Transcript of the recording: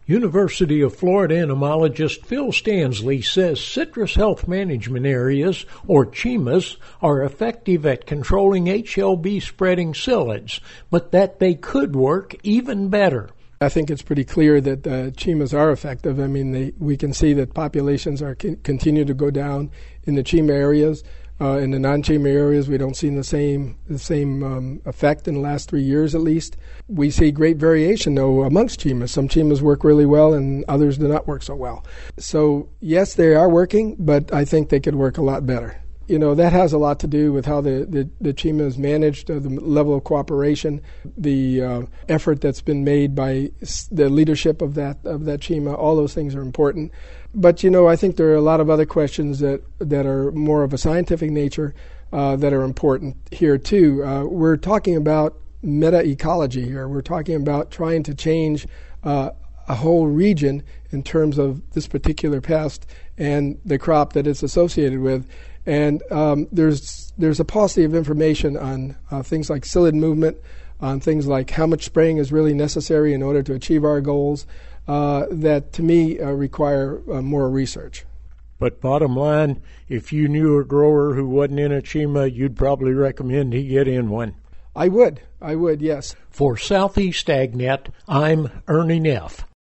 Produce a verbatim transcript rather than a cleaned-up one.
University of Florida entomologist Phil Stansley says citrus health management areas, or CHIMAs, are effective at controlling H L B spreading psyllids, but that they could work even better. I think it's pretty clear that uh, CHIMAs are effective. I mean, they, we can see that populations are con- continue to go down in the CHIMA areas. Uh, in the non-CHIMA areas, we don't see the same the same um, effect in the last three years at least. We see great variation, though, amongst CHIMAs. Some CHIMAs work really well and others do not work so well. So, yes, they are working, but I think they could work a lot better. You know, that has a lot to do with how the, the, the CHIMA is managed, uh, the level of cooperation, the uh, effort that's been made by the leadership of that of that CHIMA. All those things are important. But, you know, I think there are a lot of other questions that, that are more of a scientific nature uh, that are important here, too. Uh, we're talking about meta-ecology here. We're talking about trying to change uh, a whole region in terms of this particular pest and the crop that it's associated with. And um, there's there's a paucity of information on uh, things like psyllid movement, on things like how much spraying is really necessary in order to achieve our goals, uh, that to me uh, require uh, more research. But bottom line, if you knew a grower who wasn't in a CHIMA, you'd probably recommend he get in one. I would. I would, yes. For Southeast AgNet, I'm Ernie Neff.